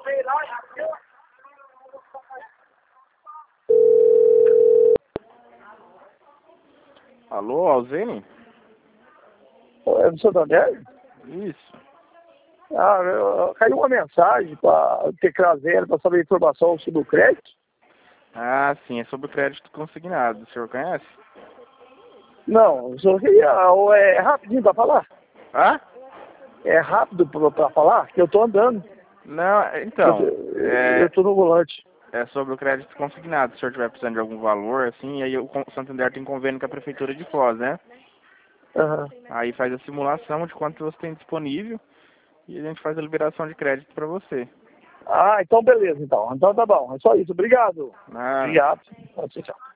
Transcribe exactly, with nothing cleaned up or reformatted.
Alô, Alzene? É do Santander? Isso. Ah, eu- caiu uma mensagem para ter zero para saber informação sobre o crédito. Ah, sim, é sobre o crédito consignado. O senhor conhece? Não, só queria. ou É rapidinho para falar? Ah? É rápido para falar? Que eu tô andando. Não, Eu, então, eu é, tô no volante. é sobre o crédito consignado. Se o senhor estiver precisando de algum valor, assim, aí o Con- Santander tem convênio com a Prefeitura de Foz, né? Aham. Aí faz a simulação de quanto você tem disponível e a gente faz a liberação de crédito para você. Ah, então beleza, então. Então tá bom. É só isso. Obrigado. Ah, Obrigado. Tchau, tchau.